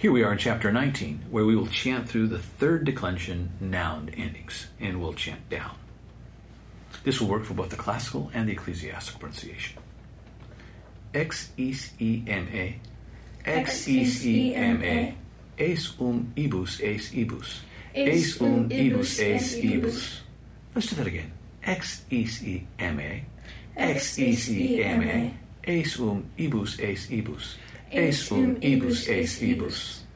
Here we are in chapter 19, where we will chant through the third declension noun endings, and we'll chant down. This will work for both the classical and the ecclesiastical pronunciation. Ex is ema, ex is ema, eis ibus eis ibus, eis ibus eis ibus. Let's do that again. Ex is ema, ex is ema, eis ibus eis ibus, eis ibus eis ibus.